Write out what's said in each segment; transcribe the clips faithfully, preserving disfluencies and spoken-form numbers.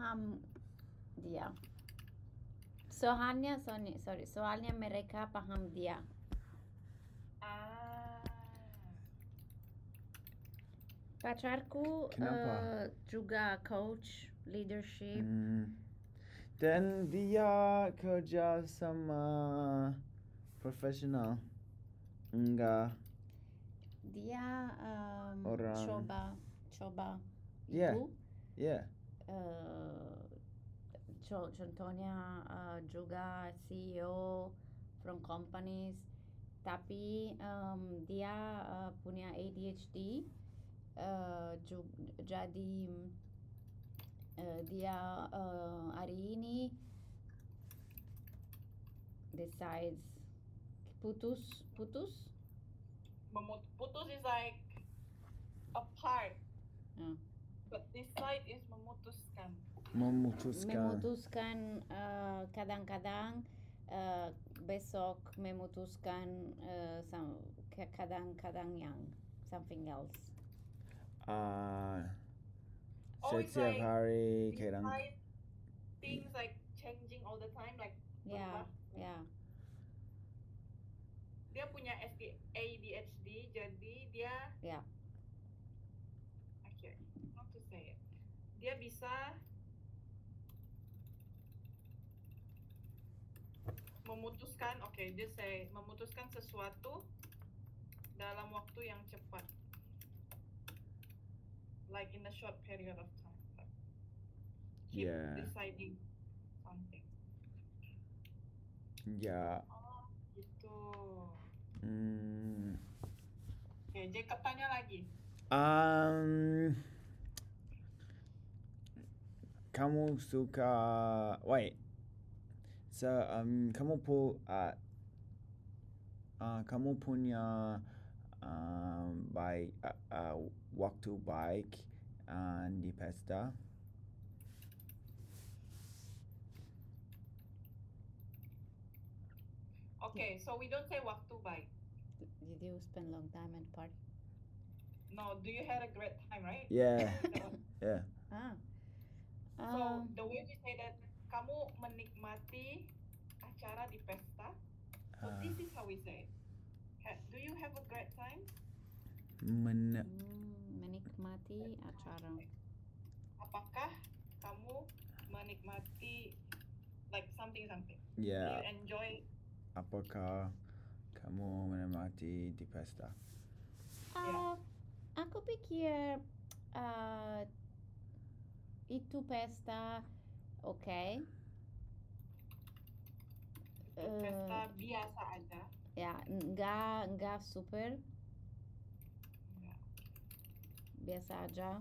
paham dia. Soalnya, sorry, sorry, soalnya mereka paham dia. Ah. Pacarku Kenapa? eh, juga coach leadership. Hmm. Dan dia kerja sama profesional. Enggak. Dia em, Orang. coba coba Yeah. itu. Yeah. eh, co- contohnya eh, juga C E O from companies, tapi em, dia eh, punya A D H D, eh, ju- jadi eh, dia eh, hari ini decides putus putus Memut- putus is like apart, eh, but decide is memutuskan. Memutuskan. memutuskan eh, kadang-kadang eh, besok memutuskan eh, sam- ka- kadang-kadang yang something else. Ah. Oh, it's Setiap like hari kadang. decide things like changing all the time, like Ya, berubah. ya. Dia punya S D A D H D, jadi dia Ya. okay, how to say it? Dia bisa memutuskan, oke, okay, dia say memutuskan sesuatu dalam waktu yang cepat, like in a short period of time. Like, keep Yeah. deciding something. Ya. Oh, gitu. Hmm. Oke, okay, Jacob tanya lagi. Um. Kamu suka. Wait. So um, kamu pu uh, uh, kamu punya um, baik uh, uh, waktu baik uh, di pesta? Okay, so we don't say waktu baik. Did you spend long time at party? No, do you had a great time, right? Yeah. Yeah. Ah. So Um, the way we say that, kamu menikmati acara di pesta. So Ah. this is how we say it. Ha- Do you have a great time? Men. hmm, menikmati acara. Apakah kamu menikmati like something something? Do you Ya. enjoy? Apakah kamu menikmati di pesta? Ah, aku pikir ah, itu pesta oke. Itu Eh, pesta biasa aja? ya, nggak nggak super, Enggak. biasa aja.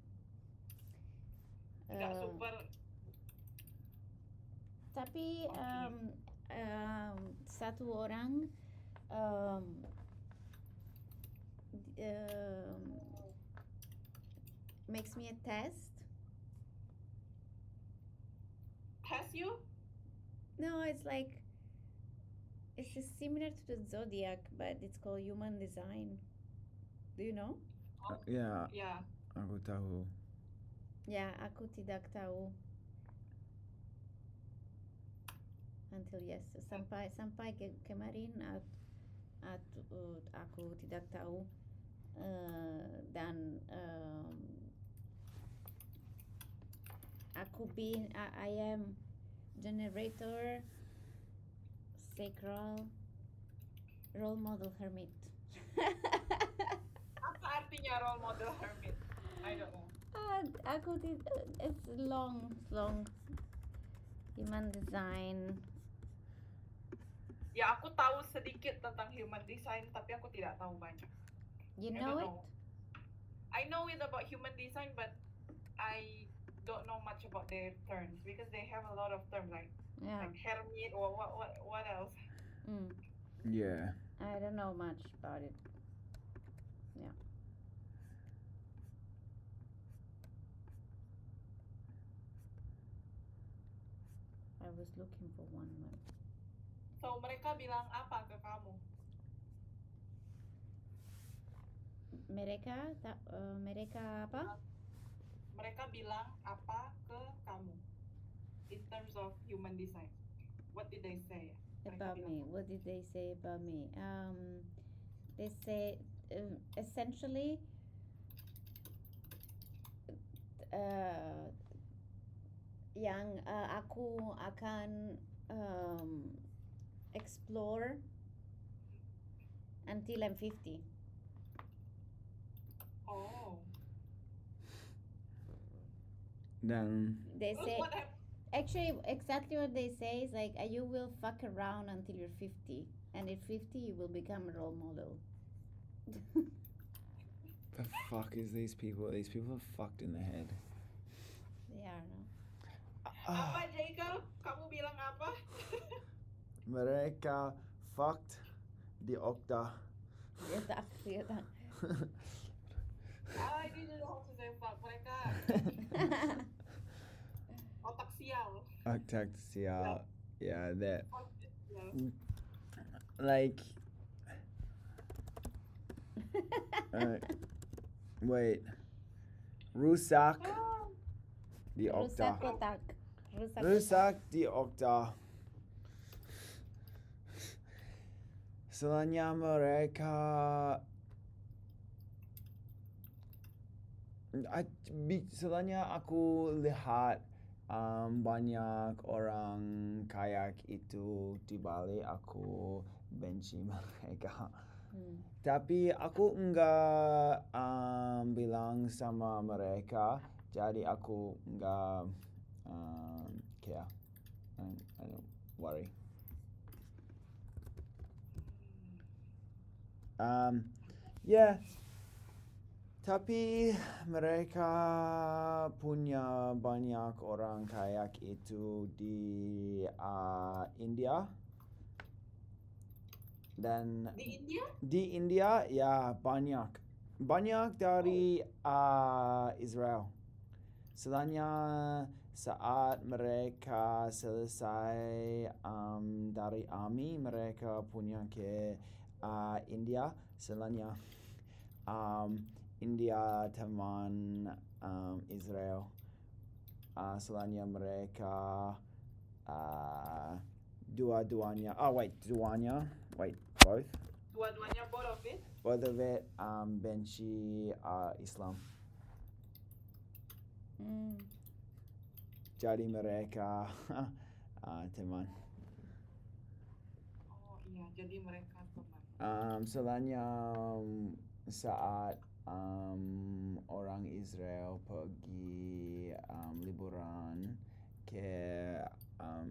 Enggak Eh, super. Tapi Oke. em, em, satu orang em, em, makes me a test. Test you? No, it's like it's just similar to the zodiac, but it's called human design. Do you know? Uh, ya, Ya. aku tahu. Ya, aku tidak tahu. Until yes, sampai sampai ke, kemarin at, at, uh, aku tidak tahu. Uh, dan um, aku bin I, I am generator sacral role model hermit. Apa artinya role model hermit? I don't know. Ah, aku tidak. It's long, long. Human design. Ya, aku tahu sedikit tentang human design, tapi aku tidak tahu banyak. You I know don't it? know. I know it about human design, but I don't know much about their terms because they have a lot of terms like Yeah. like hermit or what what what else? Mm. Yeah. I don't know much about it. Yeah. I was looking for one more. So mereka bilang apa ke kamu? Mereka, ta- uh, mereka apa? Mereka bilang apa ke kamu? terms of human design? What did they say? Mereka About bilang me, apa? what did they say about me? Um, they say um, essentially, uh, yang uh, aku akan um, explore until I'm fifty. Oh. Dan They Terus say what happened? actually exactly what they say is like uh, you will fuck around until you're fifty, and at fifty you will become a role model. the fuck is these people? These people are fucked in the head. They are, no? Apa Ah, Jacob? Kamu bilang apa? mereka fucked di Okta. Dia tak, dia tak. Ah, ini juga harus saya fuck mereka. Otak sial. Otak sial. Yeah, that Otak sial. like. Uh, wait. Rusak Ah, di Rusak Okta. otak. Rusak otak. Rusak di Okta. Selanya mereka I, bi- selanya aku lihat um, banyak orang kayak itu di Bali, aku benci mereka. Hmm. Tapi aku enggak um, bilang sama mereka, jadi aku enggak um, care. I, I don't worry. Um, yeah. Tapi mereka punya banyak orang kayak itu di uh, India. Dan di India? di India ya banyak. Banyak dari uh, Israel. Selanya saat mereka selesai um, dari army, mereka punya ke uh, India. Selanya um, India teman um, Israel. Uh, selanya mereka uh, dua-duanya. Oh wait, duanya. Wait, both. Dua-duanya both of it? Both of it um, benci uh, Islam. Hmm. Jadi mereka uh, teman. Oh iya, jadi mereka teman. Um, selanya um, saat um, orang Israel pergi um, liburan ke um,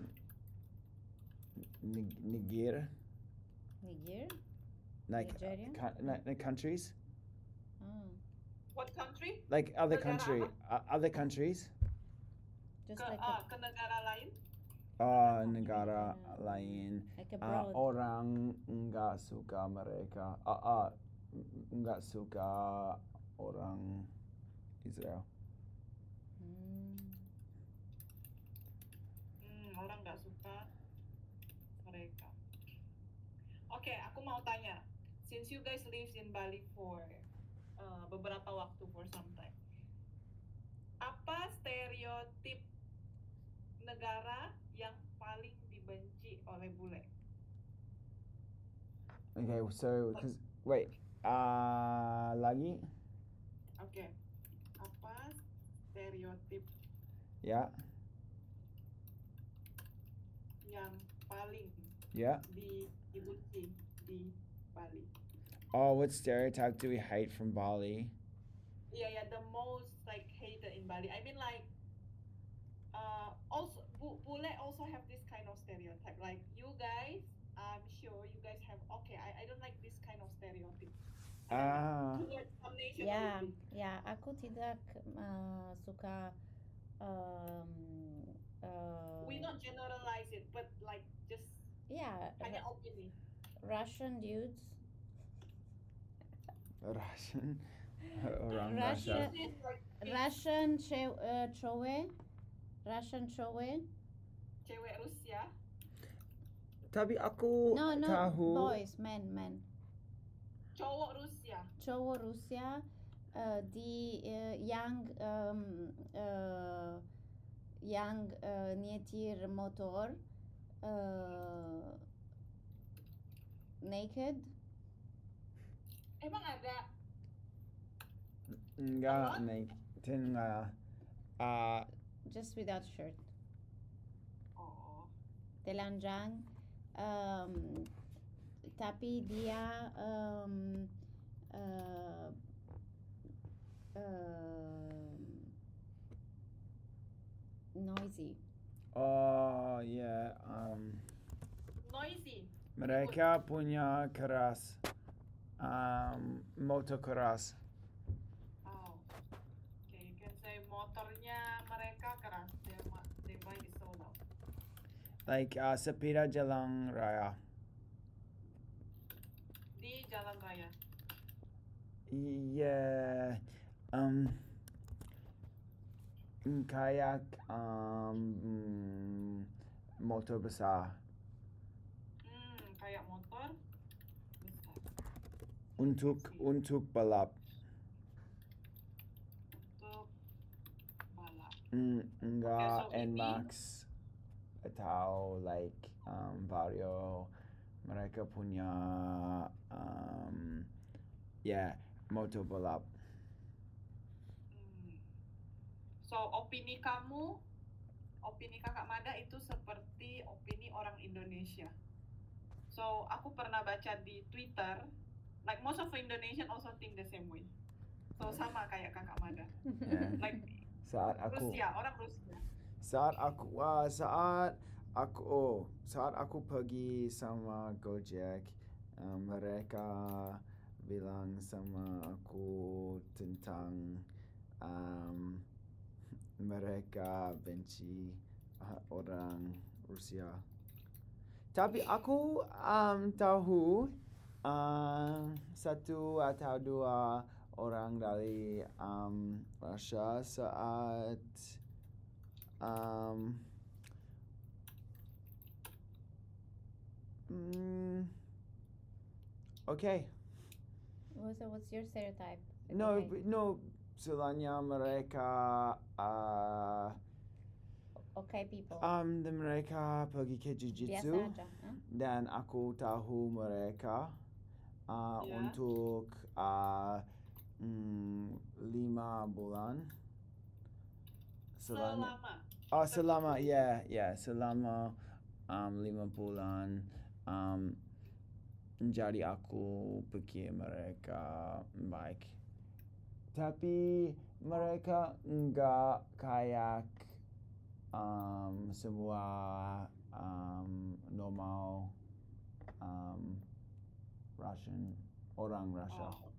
Nig- Niger, Niger? like, Nigeria? co- like like countries, Oh. What country? like other Negara country, uh, other countries. Just Ke, like ah, a, ke negara lain? Uh, negara Yeah. lain. like Uh, abroad. orang enggak suka mereka. Uh, uh, enggak suka orang Israel. Hmm. Hmm, orang nggak suka mereka. Oke, aku mau tanya. Since you guys lives in Bali for uh, beberapa waktu for some time, apa stereotip negara yang paling dibenci oleh bule? Okay, so cause wait, uh, lagi, Oke, apa stereotip yeah, yang paling yeah. di- dibenci di Bali? Oh, what stereotype do we hate from Bali? Yeah, yeah, the most like hated in Bali. I mean, like, uh, also bu- bule also have this kind of stereotype. Like you guys, I'm sure you guys have. Okay, I, I don't like this kind of stereotype. Ah, Towards some Ya, nationality. ya, aku tidak uh, suka um, uh, We not generalize it, but like just ya, hanya Ru- opini. Russian dudes. Russian, orang Russia- Russia. This is like Russian ce- uh, cowok, Russian cowok. cewek Rusia. Tapi aku No, no, tahu. boys, men, men. Cowok Rusia. Cowok Rusia uh, di uh, yang um, uh, yang uh, nyetir motor uh, naked. Emang ada? Enggak, Apa? naik. Tengah. Ah, Just without shirt. Oh. Telanjang. Um, tapi dia um, uh, um, noisy. oh ya, um, Noisy. mereka punya keras. Um, motor keras. Oh. Okay, you can say motornya mereka keras. Their, ma- their bike is so loud. Like uh, sepeda jalan raya. Di jalan raya. Yeah. Um. Kayak um mm, motor besar. Hmm, kayak motor besar. Untuk untuk balap. Untuk balap. Mm, enggak so ini- Nmax atau like um, Vario. Mereka punya um, yeah, motor balap. Hmm. So, opini kamu, opini kakak Mada itu seperti opini orang Indonesia. So, aku pernah baca di Twitter, like most of Indonesian also think the same way. So, sama kayak kakak Mada. Yeah. Like Saat aku Rusia, orang Rusia. saat aku uh, saat aku oh, saat aku pergi sama Gojek, um, mereka bilang sama aku tentang um, mereka benci uh, orang Rusia. Tapi aku um, tahu um, satu atau dua orang dari um, Rusia saat um, mm, okay. So what's your stereotype? No, Okay. b- no. Selainnya mereka uh, Okay, people. um, dan mereka pergi ke Biasa jiu-jitsu aja. Huh? dan aku tahu mereka uh, Ya. untuk uh, mm, lima bulan. Selama, Selama. oh selama ya ya selama um, lima bulan. Um, jadi aku pikir mereka baik. Tapi mereka enggak kayak um, semua um, normal um, Russian orang Rusia. Oh.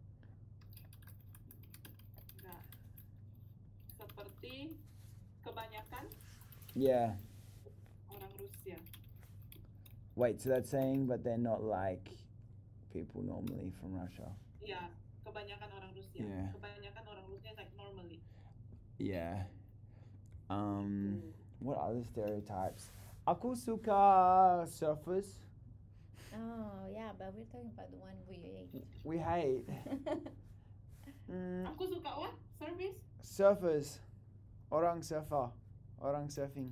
Enggak. Seperti kebanyakan Yeah. orang Rusia. Wait, so that's saying, but they're not like people normally from Russia. Iya, kebanyakan orang Rusia. Yeah. Kebanyakan orang Rusia like normally. Yeah. Um, what other stereotypes? Aku suka surfers. Oh yeah, but we're talking about the one we ate. We hate. Mm, Aku suka what? Service? surfers. Orang surfer. Orang surfing.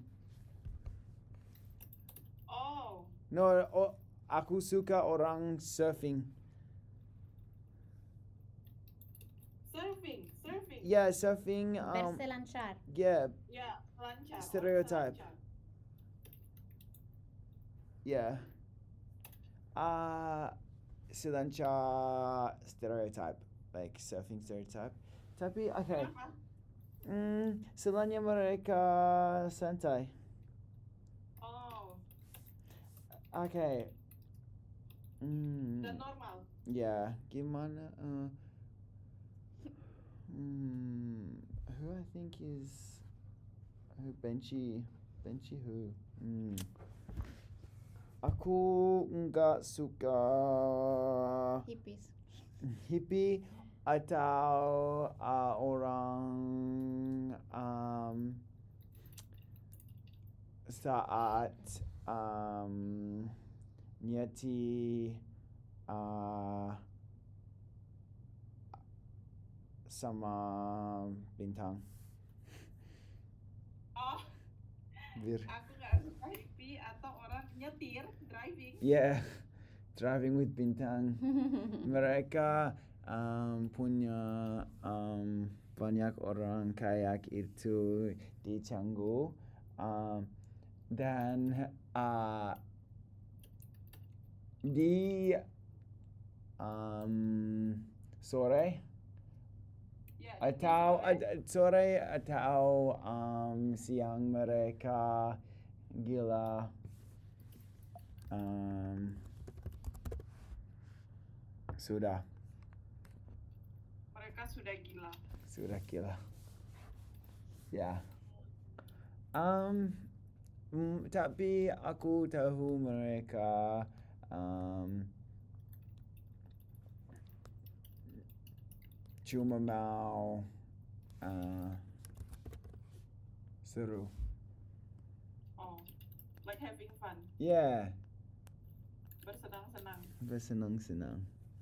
Oh, No, o, aku suka orang surfing. surfing, surfing. Yeah, surfing. Um, Berselancar. yeah, Ya, lancar. Stereotype. Lancar. yeah. Uh, selancar stereotype, like surfing stereotype. Tapi okay. Kenapa? Mm, selainnya mereka santai. Oh, Okay. Mm, dan normal. yeah. Gimana? Uh, mm, who I think is who benci benci who? Mm. Aku nggak suka Hippies. hippie atau uh, orang um, saat um, nyeti uh, sama bintang. Oh, Bir. Aku nggak suka hippie atau orang nyetir, driving. Yeah, driving with bintang. Mereka um, punya um, banyak orang kayak itu di Canggu um, dan uh, di um, sore Ya, atau sore. ad- sore atau um, siang mereka gila um, sudah Mereka sudah gila. sudah gila ya um, mm, tapi aku tahu mereka um, cuma mau uh, seru. Oh, like having fun, Yeah, bersenang-senang. bersenang-senang.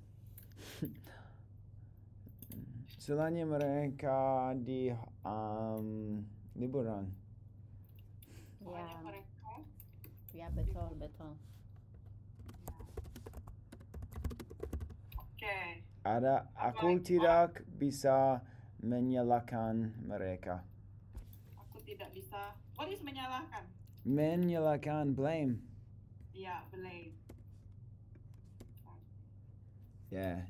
Selain mereka di um, liburan. Soalnya Ya, mereka ya betul betul. Oke, Ada Apa aku lagi? tidak bisa menyalahkan mereka. aku tidak bisa. What is menyalahkan? Menyalahkan blame. Iya, blame. Yeah.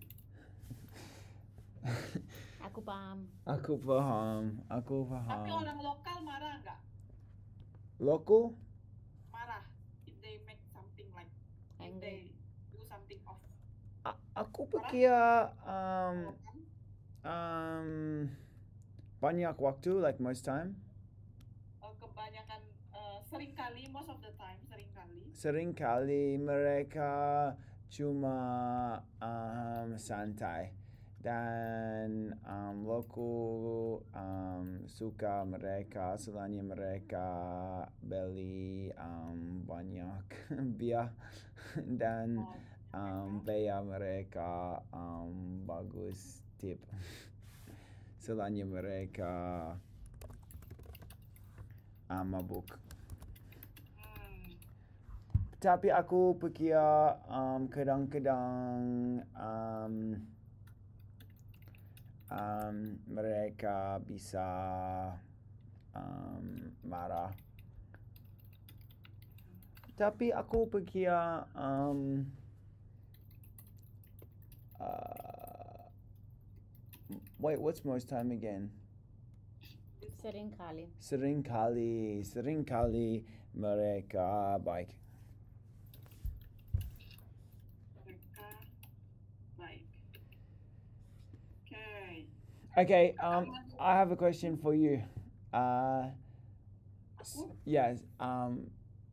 Aku paham. Aku paham, aku Tapi paham. orang lokal marah nggak? Local? Marah if they make something like if Angry. they do something off. A- aku Marah? pikir um, Kan? um, banyak waktu, like most time. Eh, kebanyakan eh, sering kali, most of the time sering kali. Seringkali mereka cuma um, santai dan um, local um, suka mereka selain mereka beli um, banyak biar dan Oh, um, mereka. bayar mereka um, bagus tip selain mereka um, mabuk. Hmm. Tapi aku pikir um, kadang-kadang um, um, mereka bisa um, marah. Tapi aku pikir um, uh, wait, what's most time again? Seringkali. Seringkali, seringkali mereka baik. Mereka baik. Oke. Okay, um, I have a question for you. Uh, s- Aku? yes, um,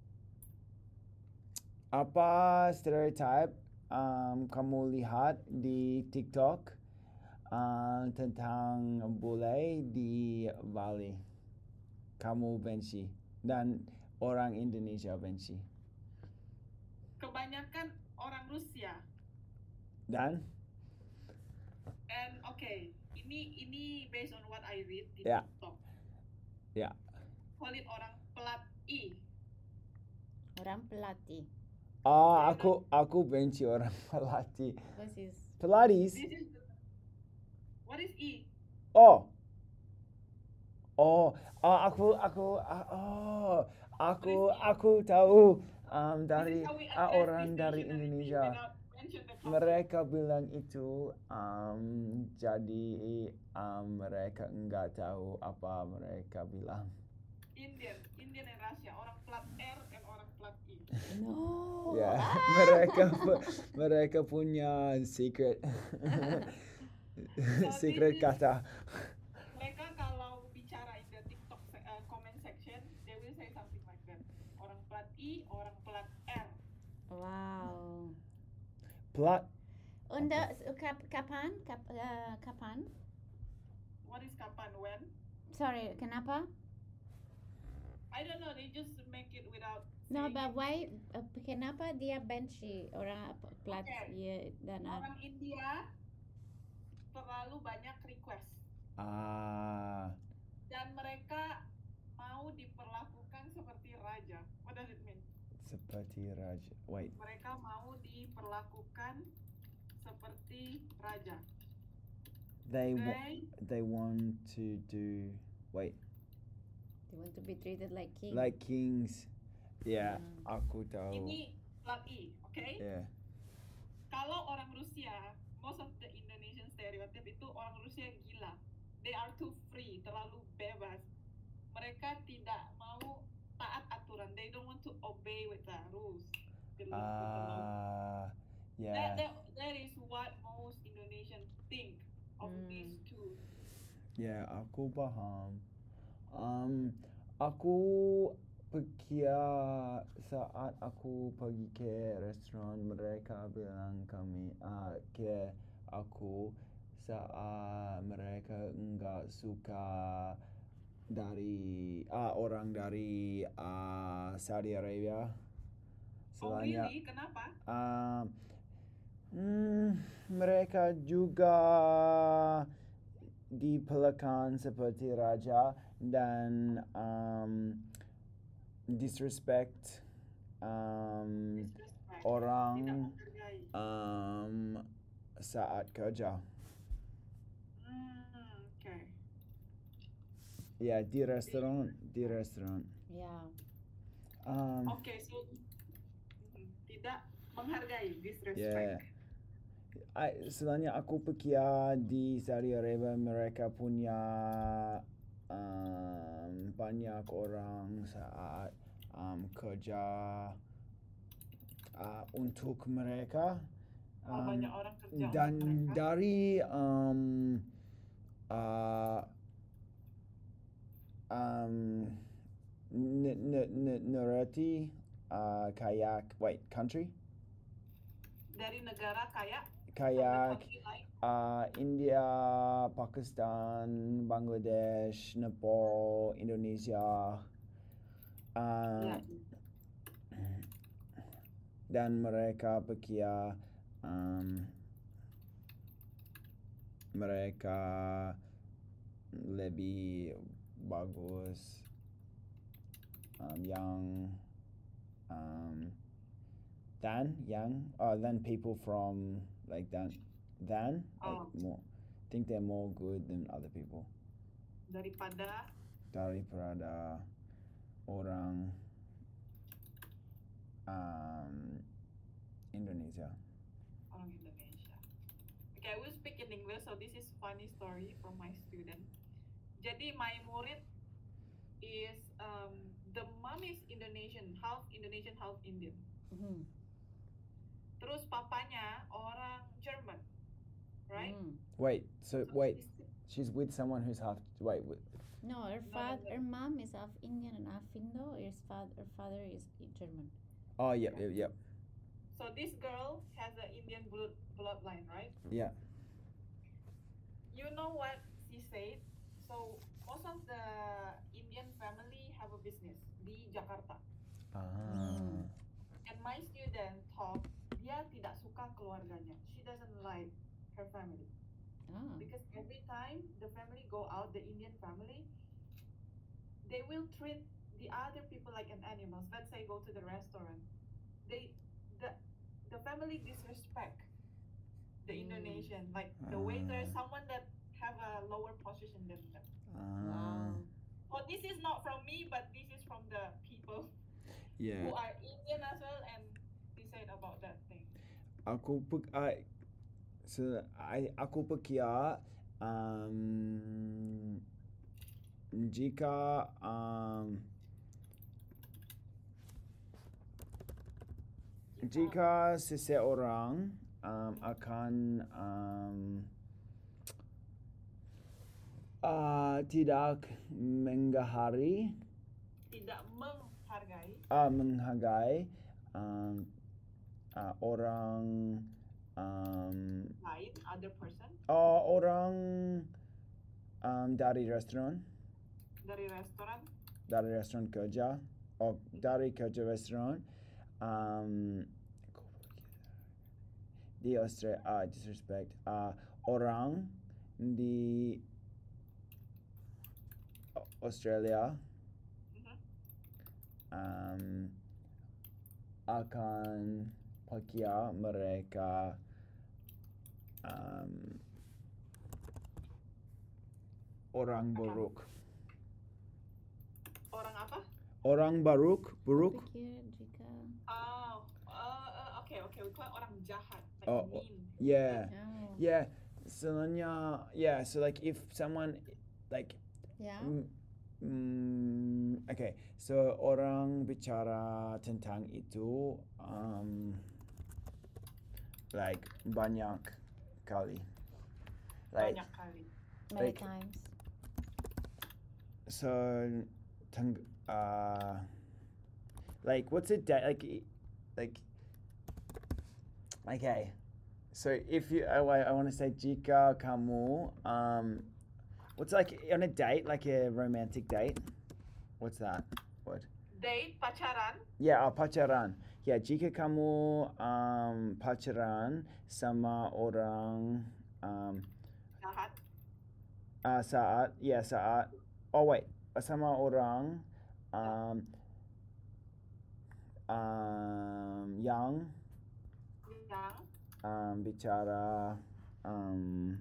apa stereotype um, kamu lihat di TikTok uh, tentang bule di Bali? Kamu benci dan orang Indonesia benci. Kebanyakan orang Rusia. Dan And okay, ini ini based on what I read di Yeah. TikTok. Yeah. Call it orang pelat I. Orang pelatih. ah aku aku benci orang pelatih. This is Pilates. This is what is I? Oh. Oh, ah, aku aku ah, oh, aku aku tahu um, dari This is how we ah, address orang this dari nationality Indonesia. without mention the culture. Mereka bilang itu um, jadi um, mereka enggak tahu apa mereka bilang. Indian, Indian and Russia, orang plat R and orang plat I. no. Ya, Ah! mereka pu- mereka punya secret secret this is- kata. Mereka kalau bicara in the TikTok se- uh, comment section, they will say something like that. Orang plat I, orang plat R. Wow. Plat. Unda kap, kapan? Kap, uh, kapan? What is kapan? When? Sorry, kenapa? I don't know. They just make it without. No, saying but it. why? Uh, kenapa dia benci orang plat Okay. ya dan uh, Orang India terlalu banyak request Ah, dan mereka mau diperlakukan seperti seperti raja. Wait. Mereka mau diperlakukan seperti raja. They wa- They they want to do. Wait. They want to be treated like king. Like kings. Yeah. Hmm. Aku tahu. ini plat I, oke? Yeah. Kalau orang Rusia, most of the Indonesian stereotype itu orang Rusia gila. They are too free, terlalu bebas. Mereka tidak mau taat aturan. They don't want to obey with the rules. With the- with the law. Ah. That, Yeah. that, that is what most Indonesians think of Hmm. these two. Ya, aku paham. Um, aku pikir saat aku pergi ke restoran mereka bilang kami ah, ke aku saat mereka enggak suka dari ah, orang dari ah, Saudi Arabia. Oh Selanya really? Kenapa? um, hmm, mereka juga diperlakukan seperti raja dan um, disrespect um, Disrespect. orang Tidak menghargai. um, saat kerja. Hmm, oke. Ya, di restoran, di restoran. Yeah. Um, Oke, so mhm, tidak menghargai, disrespect. Yeah. I, sebenarnya aku pikir di Saudi Arabia mereka punya um, banyak orang saat um, kerja uh, untuk mereka. Oh, Um, banyak orang kerja dan untuk mereka. dari um, uh, um, n- n- n- narati uh, kayak wait country Dari negara kaya, kayak country like uh, India, Pakistan, Bangladesh, Nepal, Indonesia, uh, ya, dan mereka pikir um, mereka lebih bagus um, yang um, than yang uh, than people from like than than like Oh. more think they're more good than other people daripada daripada orang um, Indonesia. orang Indonesia. Okay, I will speak in English, so this is funny story from my student. Jadi my murid is um, the mom is Indonesian, half Indonesian, half Indian. Mhm. Terus papanya orang German, right? Mm. Wait, so So wait, this- she's with someone who's half. Wait, wait No, her No, no, father, no. her mom is half Indian and half Indo. Her father, her father is German. oh yep, yep, yep, So this girl has an Indian blood bloodline, right? yeah. You know what she said? So most of the Indian family have a business di Jakarta. Ah, And my student thought dia tidak suka keluarganya. She doesn't like her family Ah. because every time the family go out, the Indian family, they will treat the other people like an animals. Let's say go to the restaurant, they the the family disrespect the Mm. Indonesian, like the waiter, Ah. someone that have a lower position than them. ah, Wow. Well, this is not from me, but this is from the people yeah. who are Indian as well, and he said about that thing. Aku pek, I, so I, aku pikir um, jika um, jika seseorang um, akan um, uh, tidak menghargai Tidak menghargai uh, menghargai um, uh, orang um, lain, other person uh, orang um, dari restoran dari restoran, dari restoran kerja oh dari kerja restoran um, di Australia uh, disrespect uh, orang di Australia Mhm. um, akan pakai mereka um, orang Apa? buruk. Orang apa? Orang buruk, buruk. Pikir jika Oh, uh, uh, okay, okay. We call it orang jahat, like Oh, mean. Yeah, oh yeah. Sebenarnya, yeah. So like if someone like ya Mm, mm, okay, so orang bicara tentang itu um, like banyak kali. Like Banyak kali. many like- times. so tang uh like what's it da- like i- like okay. So if you I, I want to say jika kamu um what's like on a date, like a romantic date? What's that word? Date, pacaran. Yeah, uh, pacaran. Yeah, jika kamu um, pacaran sama orang um, Jahat. uh, saat, yeah, saat, oh wait, sama orang um, um, yang Yang um, bicara um,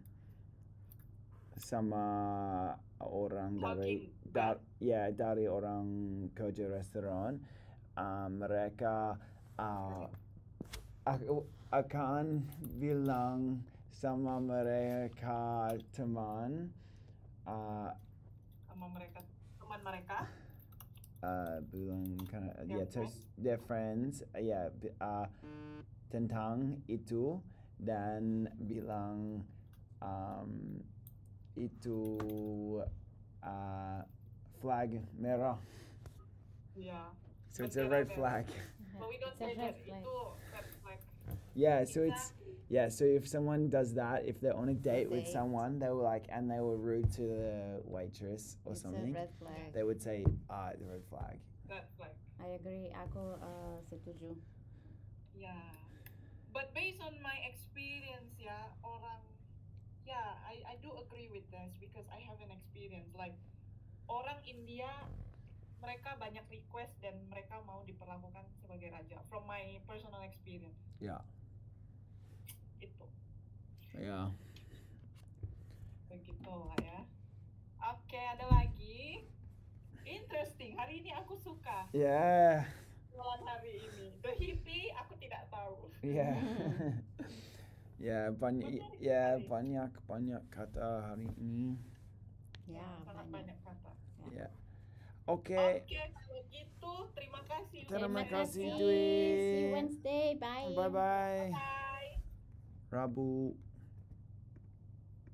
sama orang dari Talking dar, ya dari orang kerja restoran, um, mereka uh, aku akan bilang sama mereka teman uh, sama mereka, teman mereka. uh, bilang kind of, Their yeah, to their friends, uh, yeah, bi- uh, tentang itu dan bilang um, itu uh, flag merah. Yeah. So it's a red flag. But we don't It's a say red that. flag. Itu red flag. Yeah, so it's yeah, so if someone does that, if they're on a date with Date. someone, they were like, and they were rude to the waitress or It's a something, red flag. they would say, ah, the red flag. Red flag. I agree. Aku uh, setuju. Yeah. But based on my experience, ya, orang, yeah, I, I do agree with this because I have an experience. Like, orang India, mereka banyak request dan mereka mau diperlakukan sebagai raja. From my personal experience, Yeah. itu. Yeah. Begitu lah ya. Oke, ada lagi. Interesting. Hari ini aku suka Yeah. malam hari ini. The hippie aku tidak tahu. Yeah. yeah, banyak Menarik yeah, sekali. banyak banyak kata hari ini. Ya, sangat banyak. banyak kata. Yeah. Okay. Oke, kalau gitu terima kasih. Terima Luna. kasih, See Dwi. you Wednesday. Bye. Bye bye. Bye. Rabu.